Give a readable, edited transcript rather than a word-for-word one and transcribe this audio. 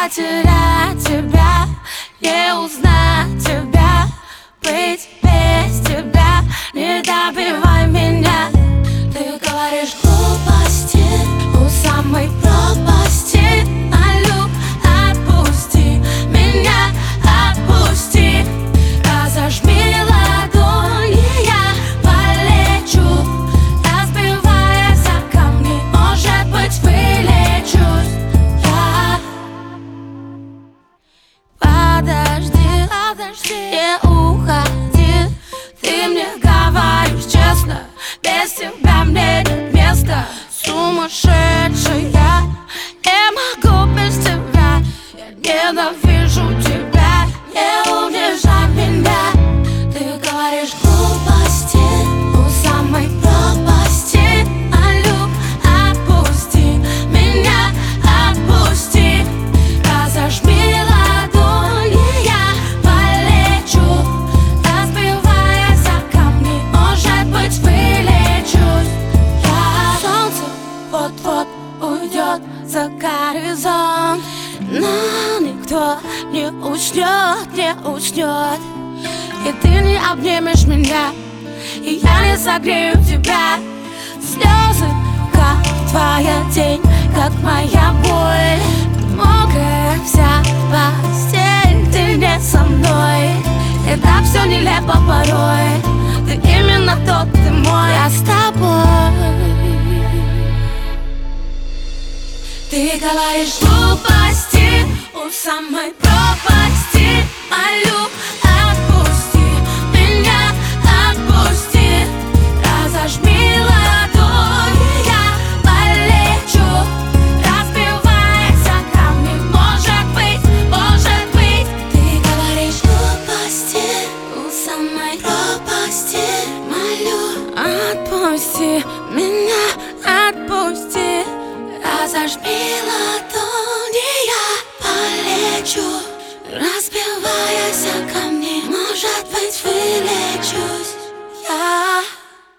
потерять тебя, не узнать тебя, быть без тебя. Не добивай меня. Ты говоришь глупости у самой пропасти. Молю, отпусти меня, отпусти. Разожми ладони, я полечу, разбиваясь о камни, может быть, вылечусь я. Подожди, не уходи. Ты мне говоришь честно, без тебя мне нет места. Сумасшедшая, не могу без тебя. Я ненавижу тебя, не унижай меня. Ты говоришь глупости у самой пропасти. Молю, отпусти меня, отпусти. Разожми ладони, я полечу, разбиваясь о камни, может быть, вылечусь я. Солнце вот-вот уйдет за горизонт, но никто не уснет, не уснет. И ты не обнимешь меня, и я не согрею тебя. Слезы, как твоя тень, как моя боль. Мокрая вся постель, ты не со мной. И так все нелепо порой. Ты именно тот, ты мой, я с тобой. Ты говоришь глупости у самой пропасти. Молю, отпусти меня, отпусти. Разожми ладони, я полечу, разбиваясь о камни, может быть. Ты говоришь глупости у самой пропасти. Молю, отпусти меня, отпусти. Разожми ладони, я полечу, разбиваясь о камни, может быть, вылечусь я.